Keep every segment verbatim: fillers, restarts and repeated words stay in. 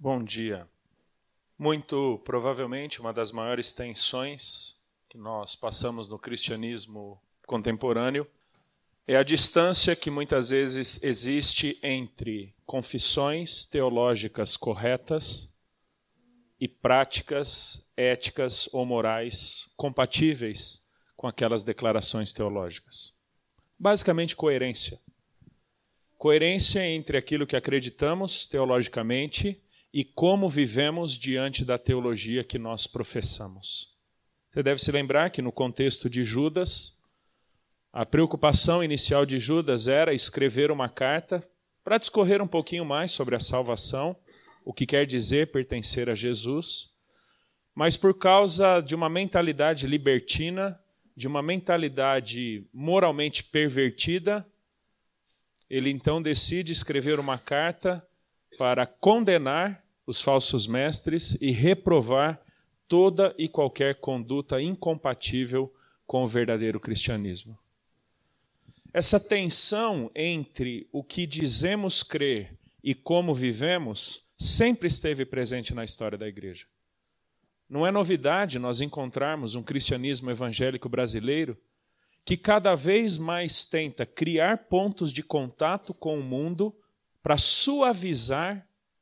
Bom dia. Muito provavelmente uma das maiores tensões que nós passamos no cristianismo contemporâneo é a distância que muitas vezes existe entre confissões teológicas corretas e práticas éticas ou morais compatíveis com aquelas declarações teológicas. Basicamente, coerência. Coerência entre aquilo que acreditamos teologicamente e como vivemos diante da teologia que nós professamos. Você deve se lembrar que no contexto de Judas, a preocupação inicial de Judas era escrever uma carta para discorrer um pouquinho mais sobre a salvação, o que quer dizer pertencer a Jesus, mas por causa de uma mentalidade libertina, de uma mentalidade moralmente pervertida, ele então decide escrever uma carta para condenar os falsos mestres e reprovar toda e qualquer conduta incompatível com o verdadeiro cristianismo. Essa tensão entre o que dizemos crer e como vivemos sempre esteve presente na história da igreja. Não é novidade nós encontrarmos um cristianismo evangélico brasileiro que cada vez mais tenta criar pontos de contato com o mundo para suavizar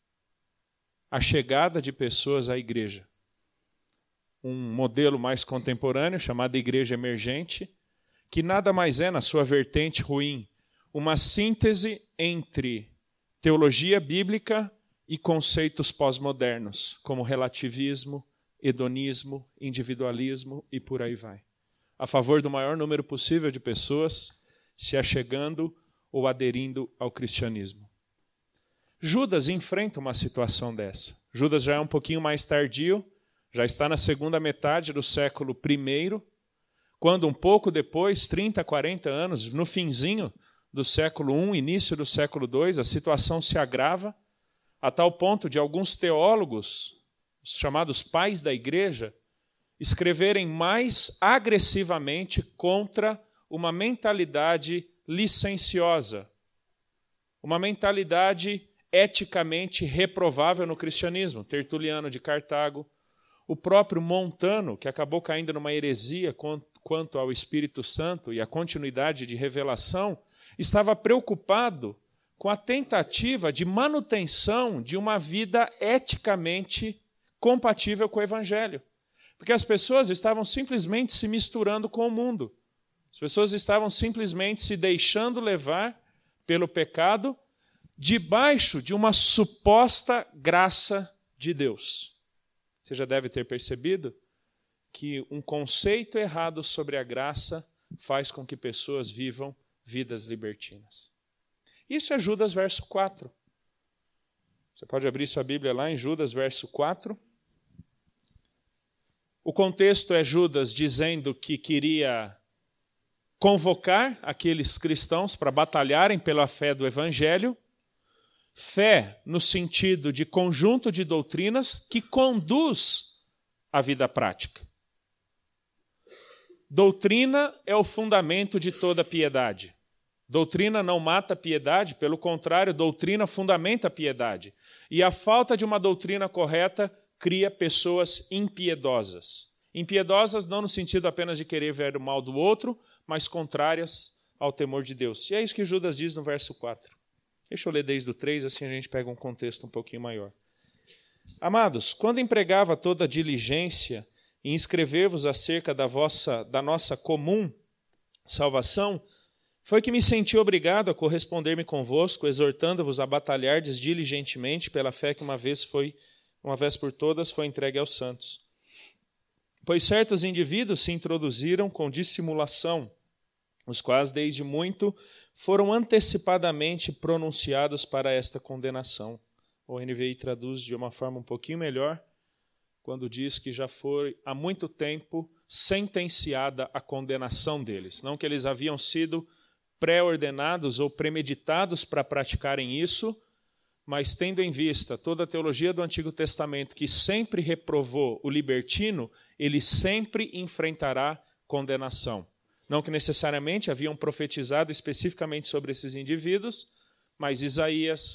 a chegada de pessoas à igreja. Um modelo mais contemporâneo, chamado Igreja Emergente, que nada mais é, na sua vertente ruim, uma síntese entre teologia bíblica e conceitos pós-modernos, como relativismo, hedonismo, individualismo e por aí vai. A favor do maior número possível de pessoas se achegando ou aderindo ao cristianismo. Judas enfrenta uma situação dessa. Judas já é um pouquinho mais tardio, já está na segunda metade do século primeiro, quando um pouco depois, trinta, quarenta anos, no finzinho do século um, início do século dois, a situação se agrava, a tal ponto de alguns teólogos, os chamados pais da igreja, escreverem mais agressivamente contra uma mentalidade licenciosa, uma mentalidade eticamente reprovável no cristianismo. Tertuliano de Cartago, o próprio Montano, que acabou caindo numa heresia quanto ao Espírito Santo e a continuidade de revelação, estava preocupado com a tentativa de manutenção de uma vida eticamente compatível com o Evangelho. Porque as pessoas estavam simplesmente se misturando com o mundo. As pessoas estavam simplesmente se deixando levar pelo pecado debaixo de uma suposta graça de Deus. Você já deve ter percebido que um conceito errado sobre a graça faz com que pessoas vivam vidas libertinas. Isso é Judas verso quatro. Você pode abrir sua Bíblia lá em Judas verso quatro. O contexto é Judas dizendo que queria convocar aqueles cristãos para batalharem pela fé do Evangelho, fé no sentido de conjunto de doutrinas que conduz à vida prática. Doutrina é o fundamento de toda piedade. Doutrina não mata a piedade, pelo contrário, doutrina fundamenta a piedade. E a falta de uma doutrina correta cria pessoas impiedosas. Impiedosas não no sentido apenas de querer ver o mal do outro, mas contrárias ao temor de Deus. E é isso que Judas diz no verso quatro. Deixa eu ler desde o três, assim a gente pega um contexto um pouquinho maior. Amados, quando empregava toda diligência em escrever-vos acerca da, vossa, da nossa comum salvação, foi que me senti obrigado a corresponder-me convosco, exortando-vos a batalhardes diligentemente pela fé que uma vez foi, uma vez por todas, foi entregue aos santos. Pois certos indivíduos se introduziram com dissimulação, os quais desde muito foram antecipadamente pronunciados para esta condenação. O N V I traduz de uma forma um pouquinho melhor, quando diz que já foi há muito tempo sentenciada a condenação deles. Não que eles haviam sido pré-ordenados ou premeditados para praticarem isso, mas tendo em vista toda a teologia do Antigo Testamento que sempre reprovou o libertino, ele sempre enfrentará condenação. Não que necessariamente haviam profetizado especificamente sobre esses indivíduos, mas Isaías,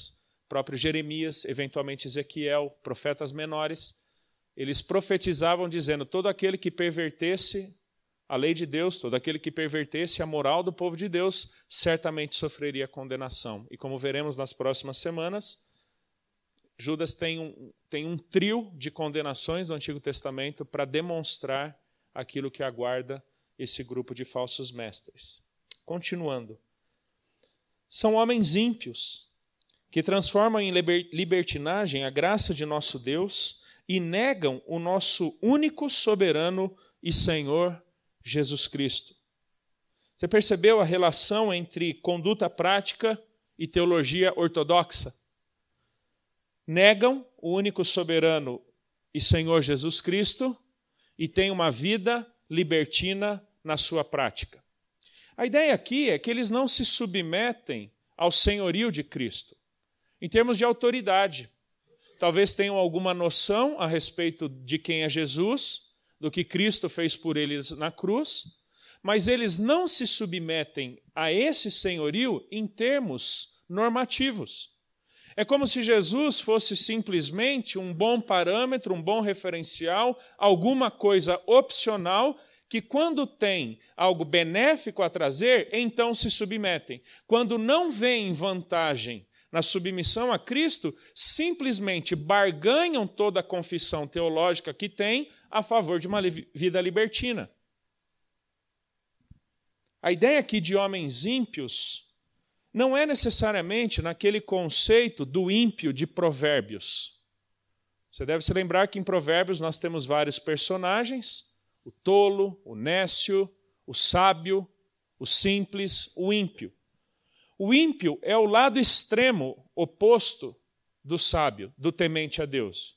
próprio Jeremias, eventualmente Ezequiel, profetas menores, eles profetizavam dizendo: todo aquele que pervertesse a lei de Deus, todo aquele que pervertesse a moral do povo de Deus, certamente sofreria condenação. E como veremos nas próximas semanas, Judas tem um, tem um trio de condenações do Antigo Testamento para demonstrar aquilo que aguarda esse grupo de falsos mestres. Continuando. São homens ímpios, que transformam em libertinagem a graça de nosso Deus e negam o nosso único soberano e Senhor Jesus Cristo. Você percebeu a relação entre conduta prática e teologia ortodoxa? Negam o único soberano e Senhor Jesus Cristo e têm uma vida libertina na sua prática. A ideia aqui é que eles não se submetem ao senhorio de Cristo, em termos de autoridade. Talvez tenham alguma noção a respeito de quem é Jesus, do que Cristo fez por eles na cruz, mas eles não se submetem a esse senhorio em termos normativos. É como se Jesus fosse simplesmente um bom parâmetro, um bom referencial, alguma coisa opcional, que quando tem algo benéfico a trazer, então se submetem. Quando não veem vantagem na submissão a Cristo, simplesmente barganham toda a confissão teológica que têm a favor de uma vida libertina. A ideia aqui de homens ímpios não é necessariamente naquele conceito do ímpio de Provérbios. Você deve se lembrar que em Provérbios nós temos vários personagens: o tolo, o nécio, o sábio, o simples, o ímpio. O ímpio é o lado extremo oposto do sábio, do temente a Deus.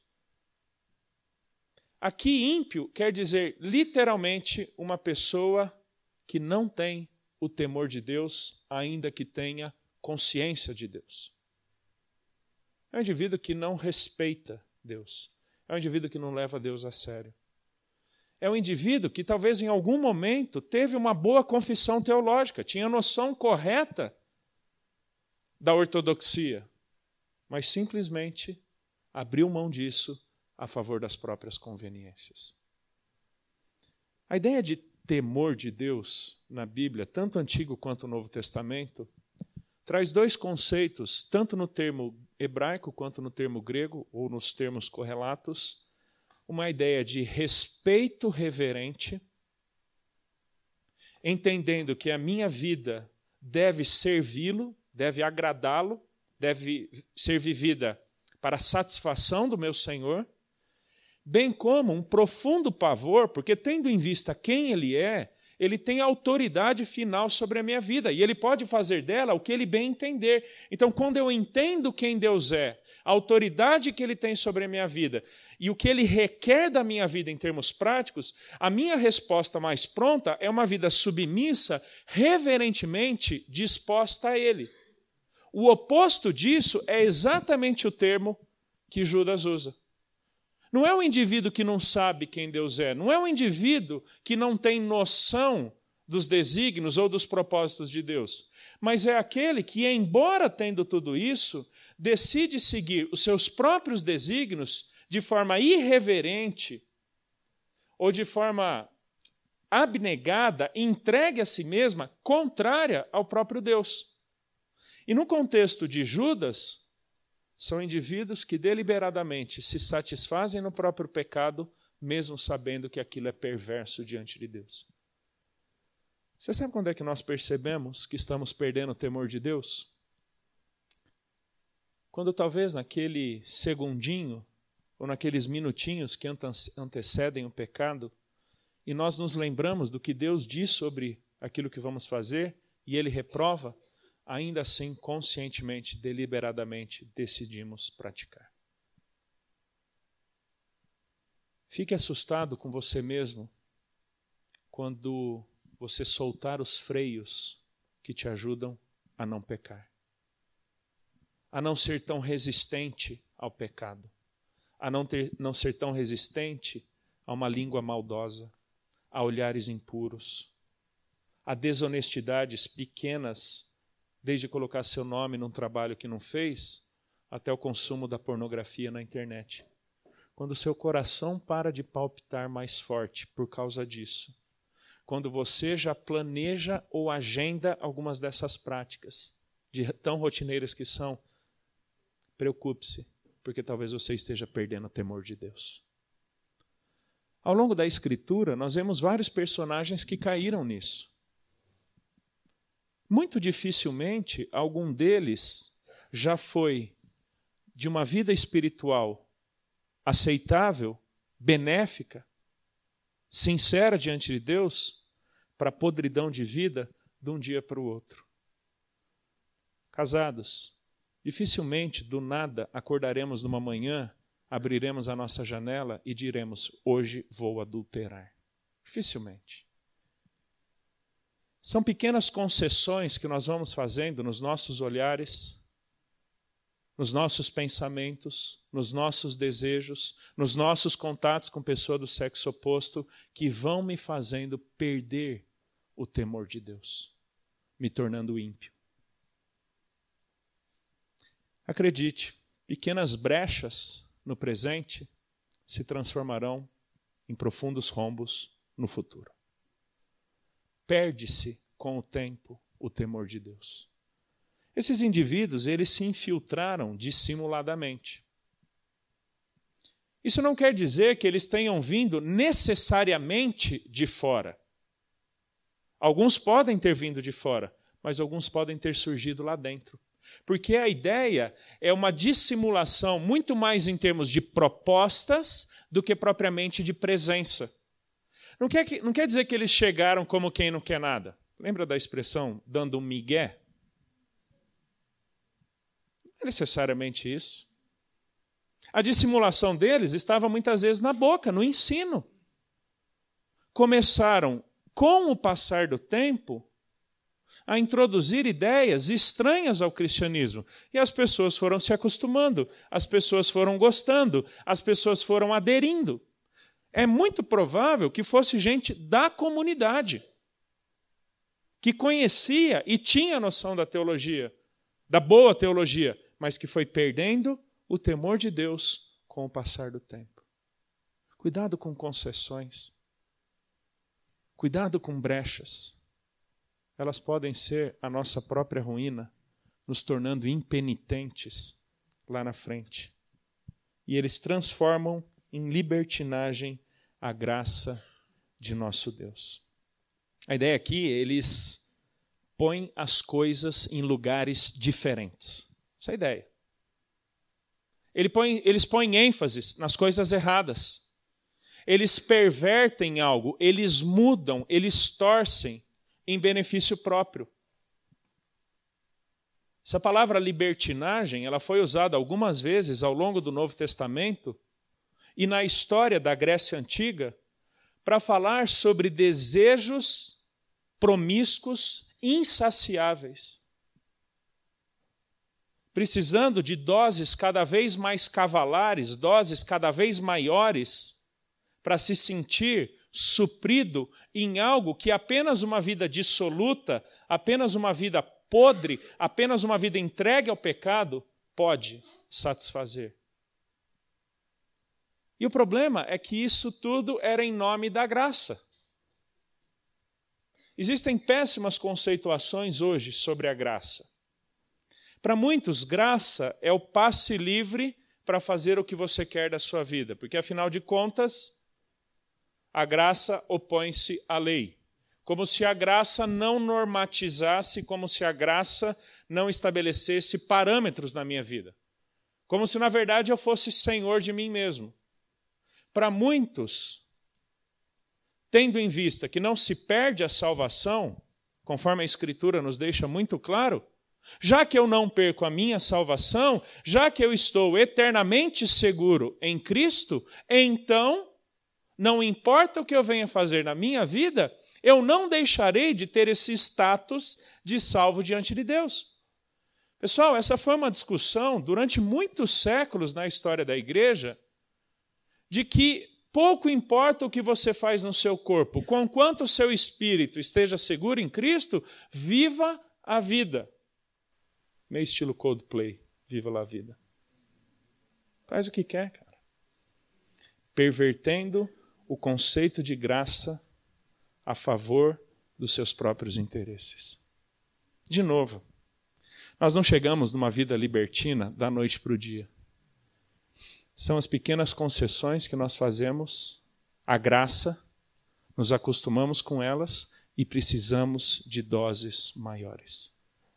Aqui, ímpio quer dizer literalmente uma pessoa que não tem o temor de Deus, ainda que tenha consciência de Deus. É um indivíduo que não respeita Deus. É um indivíduo que não leva Deus a sério. É um indivíduo que talvez em algum momento teve uma boa confissão teológica, tinha noção correta da ortodoxia, mas simplesmente abriu mão disso a favor das próprias conveniências. A ideia de temor de Deus na Bíblia, tanto Antigo quanto Novo Testamento, traz dois conceitos, tanto no termo hebraico quanto no termo grego, ou nos termos correlatos, uma ideia de respeito reverente, entendendo que a minha vida deve servi-lo, deve agradá-lo, deve ser vivida para a satisfação do meu Senhor, bem como um profundo pavor, porque tendo em vista quem Ele é, Ele tem autoridade final sobre a minha vida, e Ele pode fazer dela o que Ele bem entender. Então, quando eu entendo quem Deus é, a autoridade que Ele tem sobre a minha vida, e o que Ele requer da minha vida em termos práticos, a minha resposta mais pronta é uma vida submissa, reverentemente disposta a Ele. O oposto disso é exatamente o termo que Judas usa. Não é o indivíduo que não sabe quem Deus é, não é o indivíduo que não tem noção dos desígnios ou dos propósitos de Deus, mas é aquele que, embora tendo tudo isso, decide seguir os seus próprios desígnios de forma irreverente ou de forma abnegada, entregue a si mesma, contrária ao próprio Deus. E no contexto de Judas, são indivíduos que deliberadamente se satisfazem no próprio pecado, mesmo sabendo que aquilo é perverso diante de Deus. Você sabe quando é que nós percebemos que estamos perdendo o temor de Deus? Quando talvez naquele segundinho, ou naqueles minutinhos que antecedem o pecado, e nós nos lembramos do que Deus diz sobre aquilo que vamos fazer, e Ele reprova, ainda assim, conscientemente, deliberadamente, decidimos praticar. Fique assustado com você mesmo quando você soltar os freios que te ajudam a não pecar, a não ser tão resistente ao pecado, a não, ter, não ser tão resistente a uma língua maldosa, a olhares impuros, a desonestidades pequenas, desde colocar seu nome num trabalho que não fez, até o consumo da pornografia na internet. Quando o seu coração para de palpitar mais forte por causa disso. Quando você já planeja ou agenda algumas dessas práticas, de tão rotineiras que são, preocupe-se, porque talvez você esteja perdendo o temor de Deus. Ao longo da Escritura, nós vemos vários personagens que caíram nisso. Muito dificilmente, algum deles já foi de uma vida espiritual aceitável, benéfica, sincera diante de Deus, para a podridão de vida de um dia para o outro. Casados, dificilmente, do nada, acordaremos numa manhã, abriremos a nossa janela e diremos, hoje vou adulterar. Dificilmente. São pequenas concessões que nós vamos fazendo nos nossos olhares, nos nossos pensamentos, nos nossos desejos, nos nossos contatos com pessoa do sexo oposto, que vão me fazendo perder o temor de Deus, me tornando ímpio. Acredite, pequenas brechas no presente se transformarão em profundos rombos no futuro. Perde-se com o tempo o temor de Deus. Esses indivíduos, eles se infiltraram dissimuladamente. Isso não quer dizer que eles tenham vindo necessariamente de fora. Alguns podem ter vindo de fora, mas alguns podem ter surgido lá dentro. Porque a ideia é uma dissimulação muito mais em termos de propostas do que propriamente de presença. Não quer, que, não quer dizer que eles chegaram como quem não quer nada. Lembra da expressão dando um migué? Não é necessariamente isso. A dissimulação deles estava muitas vezes na boca, no ensino. Começaram, com o passar do tempo, a introduzir ideias estranhas ao cristianismo. E as pessoas foram se acostumando, as pessoas foram gostando, as pessoas foram aderindo. É muito provável que fosse gente da comunidade, que conhecia e tinha noção da teologia, da boa teologia, mas que foi perdendo o temor de Deus com o passar do tempo. Cuidado com concessões. Cuidado com brechas. Elas podem ser a nossa própria ruína, nos tornando impenitentes lá na frente. E eles transformam em libertinagem a graça de nosso Deus. A ideia aqui, eles põem as coisas em lugares diferentes. Essa é a ideia. Ele põe, eles põem ênfase nas coisas erradas. Eles pervertem algo, eles mudam, eles torcem em benefício próprio. Essa palavra libertinagem, ela foi usada algumas vezes ao longo do Novo Testamento e na história da Grécia Antiga para falar sobre desejos promíscuos, insaciáveis, precisando de doses cada vez mais cavalares, doses cada vez maiores, para se sentir suprido em algo que apenas uma vida dissoluta, apenas uma vida podre, apenas uma vida entregue ao pecado pode satisfazer. E o problema é que isso tudo era em nome da graça. Existem péssimas conceituações hoje sobre a graça. Para muitos, graça é o passe livre para fazer o que você quer da sua vida, porque afinal de contas, a graça opõe-se à lei. Como se a graça não normatizasse, como se a graça não estabelecesse parâmetros na minha vida. Como se, na verdade, eu fosse senhor de mim mesmo. Para muitos, tendo em vista que não se perde a salvação, conforme a Escritura nos deixa muito claro, já que eu não perco a minha salvação, já que eu estou eternamente seguro em Cristo, então, não importa o que eu venha fazer na minha vida, eu não deixarei de ter esse status de salvo diante de Deus. Pessoal, essa foi uma discussão durante muitos séculos na história da igreja, de que pouco importa o que você faz no seu corpo, conquanto o seu espírito esteja seguro em Cristo, viva a vida. Meio estilo Coldplay, viva lá a vida. Faz o que quer, cara. Pervertendo o conceito de graça a favor dos seus próprios interesses. De novo, nós não chegamos numa vida libertina da noite para o dia. São as pequenas concessões que nós fazemos à graça, nos acostumamos com elas e precisamos de doses maiores.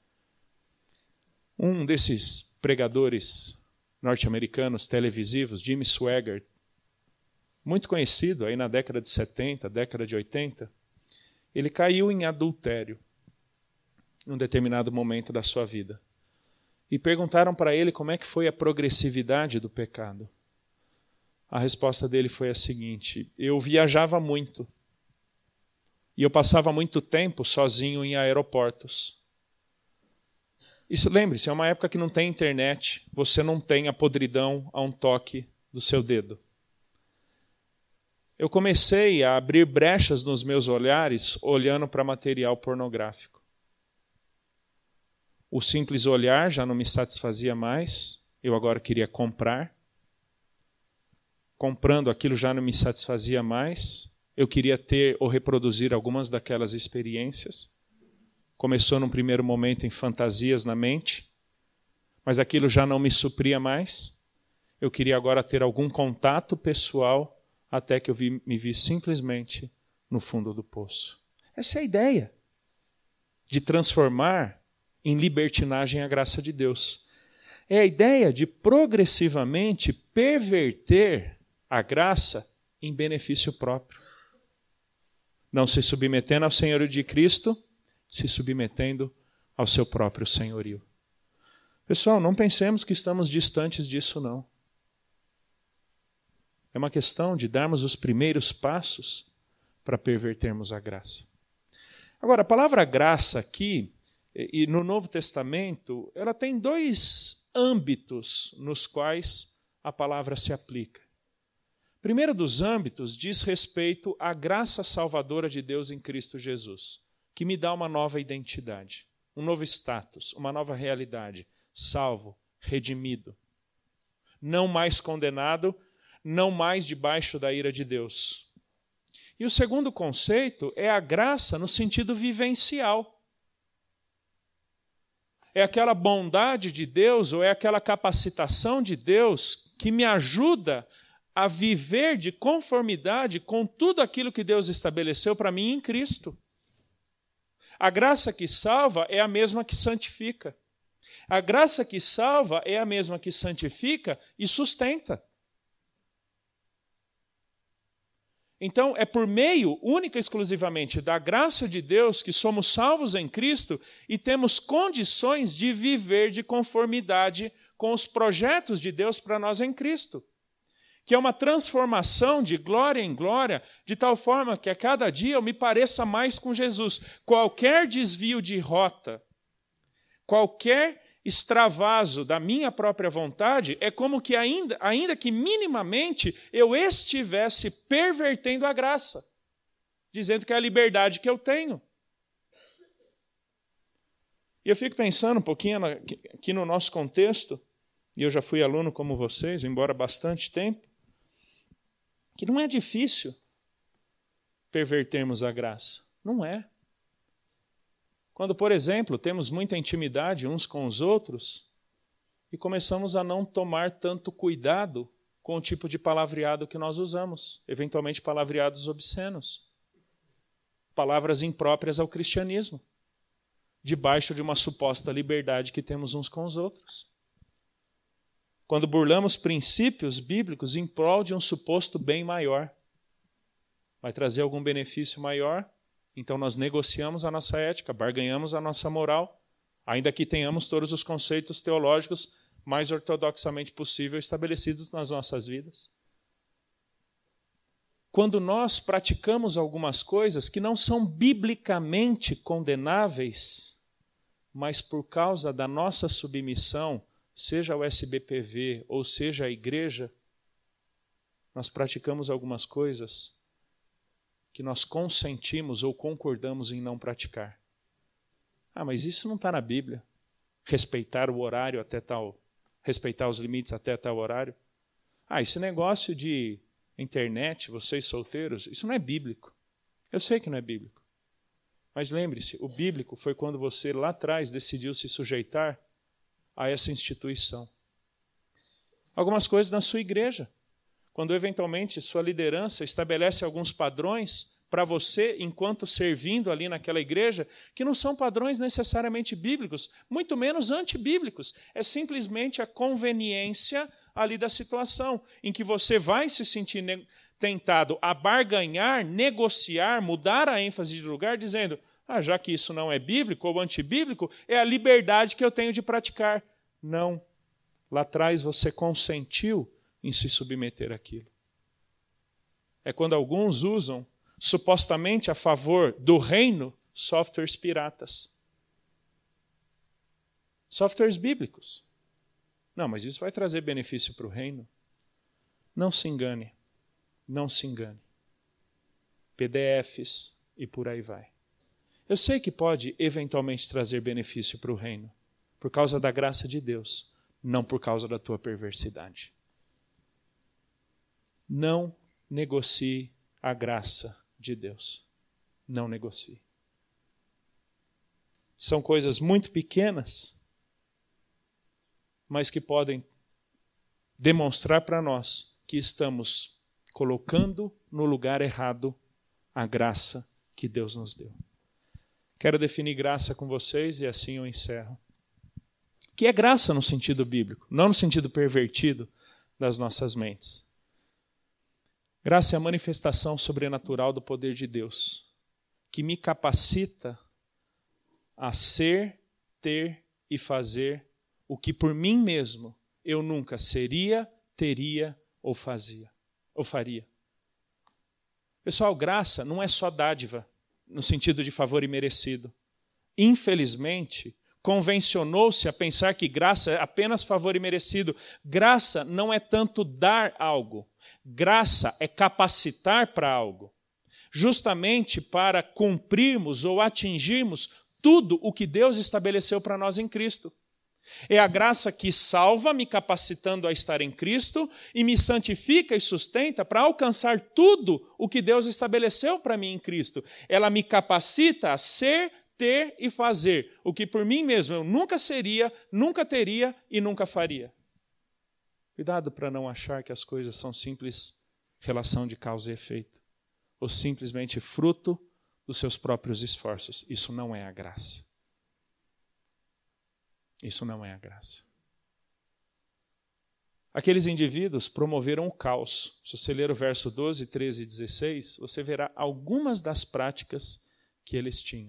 Um desses pregadores norte-americanos televisivos, Jimmy Swaggart, muito conhecido aí na década de setenta, década de oitenta, ele caiu em adultério num determinado momento da sua vida. E perguntaram para ele como é que foi a progressividade do pecado. A resposta dele foi a seguinte: eu viajava muito e eu passava muito tempo sozinho em aeroportos. Isso, lembre-se, é uma época que não tem internet, você não tem a podridão a um toque do seu dedo. Eu comecei a abrir brechas nos meus olhares olhando para material pornográfico. O simples olhar já não me satisfazia mais, eu agora queria comprar. Comprando aquilo já não me satisfazia mais, eu queria ter ou reproduzir algumas daquelas experiências. Começou num primeiro momento em fantasias na mente, mas aquilo já não me supria mais. Eu queria agora ter algum contato pessoal, até que eu vi, me vi simplesmente no fundo do poço. Essa é a ideia de transformar em libertinagem a graça de Deus. É a ideia de progressivamente perverter a graça em benefício próprio. Não se submetendo ao senhorio de Cristo, se submetendo ao seu próprio senhorio. Pessoal, não pensemos que estamos distantes disso, não. É uma questão de darmos os primeiros passos para pervertermos a graça. Agora, a palavra graça aqui, e no Novo Testamento, ela tem dois âmbitos nos quais a palavra se aplica. O primeiro dos âmbitos diz respeito à graça salvadora de Deus em Cristo Jesus, que me dá uma nova identidade, um novo status, uma nova realidade, salvo, redimido, não mais condenado, não mais debaixo da ira de Deus. E o segundo conceito é a graça no sentido vivencial. É aquela bondade de Deus ou é aquela capacitação de Deus que me ajuda a viver de conformidade com tudo aquilo que Deus estabeleceu para mim em Cristo. A graça que salva é a mesma que santifica. A graça que salva é a mesma que santifica e sustenta. Então, é por meio, única e exclusivamente, da graça de Deus que somos salvos em Cristo e temos condições de viver de conformidade com os projetos de Deus para nós em Cristo. Que é uma transformação de glória em glória, de tal forma que a cada dia eu me pareça mais com Jesus. Qualquer desvio de rota, qualquer extravaso da minha própria vontade, é como que ainda, ainda que minimamente eu estivesse pervertendo a graça, dizendo que é a liberdade que eu tenho. E eu fico pensando um pouquinho aqui no nosso contexto, e eu já fui aluno como vocês, embora há bastante tempo, que não é difícil pervertermos a graça. Não é. Quando, por exemplo, temos muita intimidade uns com os outros e começamos a não tomar tanto cuidado com o tipo de palavreado que nós usamos, eventualmente palavreados obscenos, palavras impróprias ao cristianismo, debaixo de uma suposta liberdade que temos uns com os outros. Quando burlamos princípios bíblicos em prol de um suposto bem maior, vai trazer algum benefício maior, então nós negociamos a nossa ética, barganhamos a nossa moral, ainda que tenhamos todos os conceitos teológicos mais ortodoxamente possível estabelecidos nas nossas vidas. Quando nós praticamos algumas coisas que não são biblicamente condenáveis, mas por causa da nossa submissão, seja o S B P V ou seja a igreja, nós praticamos algumas coisas que nós consentimos ou concordamos em não praticar. Ah, mas isso não está na Bíblia. Respeitar o horário até tal, respeitar os limites até tal horário. Ah, esse negócio de internet, vocês solteiros, isso não é bíblico. Eu sei que não é bíblico. Mas lembre-se, o bíblico foi quando você lá atrás decidiu se sujeitar a essa instituição. Algumas coisas na sua igreja, quando eventualmente sua liderança estabelece alguns padrões para você, enquanto servindo ali naquela igreja, que não são padrões necessariamente bíblicos, muito menos antibíblicos. É simplesmente a conveniência ali da situação, em que você vai se sentir tentado a barganhar, negociar, mudar a ênfase de lugar, dizendo, ah, já que isso não é bíblico ou antibíblico, é a liberdade que eu tenho de praticar. Não. Lá atrás você consentiu em se submeter àquilo. É quando alguns usam, supostamente a favor do reino, softwares piratas. Softwares bíblicos. Não, mas isso vai trazer benefício para o reino? Não se engane. Não se engane. P D Fs e por aí vai. Eu sei que pode eventualmente trazer benefício para o reino, por causa da graça de Deus, não por causa da tua perversidade. Não negocie a graça de Deus. Não negocie. São coisas muito pequenas, mas que podem demonstrar para nós que estamos colocando no lugar errado a graça que Deus nos deu. Quero definir graça com vocês e assim eu encerro. O que é graça no sentido bíblico, não no sentido pervertido das nossas mentes. Graça é a manifestação sobrenatural do poder de Deus, que me capacita a ser, ter e fazer o que por mim mesmo eu nunca seria, teria ou fazia, ou faria. Pessoal, graça não é só dádiva, no sentido de favor imerecido. Infelizmente, convencionou-se a pensar que graça é apenas favor imerecido. Graça não é tanto dar algo. Graça é capacitar para algo. Justamente para cumprirmos ou atingirmos tudo o que Deus estabeleceu para nós em Cristo. É a graça que salva, me capacitando a estar em Cristo, e me santifica e sustenta para alcançar tudo o que Deus estabeleceu para mim em Cristo. Ela me capacita a ser, ter e fazer o que por mim mesmo eu nunca seria, nunca teria e nunca faria. Cuidado para não achar que as coisas são simples relação de causa e efeito, ou simplesmente fruto dos seus próprios esforços. Isso não é a graça. Isso não é a graça. Aqueles indivíduos promoveram o caos. Se você ler o verso doze, treze e dezesseis, você verá algumas das práticas que eles tinham.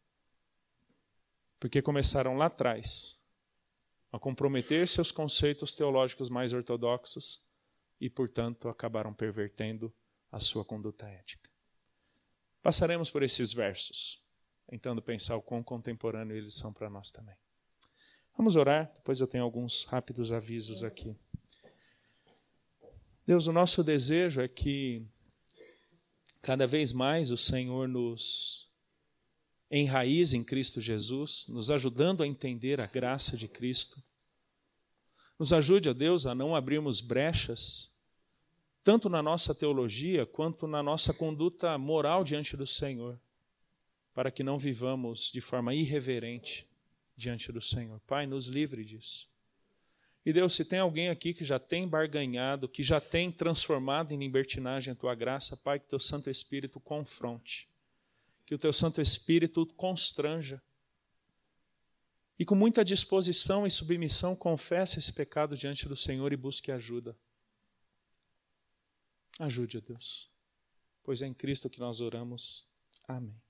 Porque começaram lá atrás a comprometer seus conceitos teológicos mais ortodoxos e, portanto, acabaram pervertendo a sua conduta ética. Passaremos por esses versos, tentando pensar o quão contemporâneo eles são para nós também. Vamos orar, depois eu tenho alguns rápidos avisos aqui. Deus, o nosso desejo é que cada vez mais o Senhor nos enraize em Cristo Jesus, nos ajudando a entender a graça de Cristo. Nos ajude, ó Deus, a não abrirmos brechas, tanto na nossa teologia quanto na nossa conduta moral diante do Senhor, para que não vivamos de forma irreverente diante do Senhor. Pai, nos livre disso. E Deus, se tem alguém aqui que já tem barganhado, que já tem transformado em libertinagem a Tua graça, Pai, que Teu Santo Espírito confronte, que o Teu Santo Espírito constranja, e com muita disposição e submissão confesse esse pecado diante do Senhor e busque ajuda. Ajude, ó Deus, pois é em Cristo que nós oramos. Amém.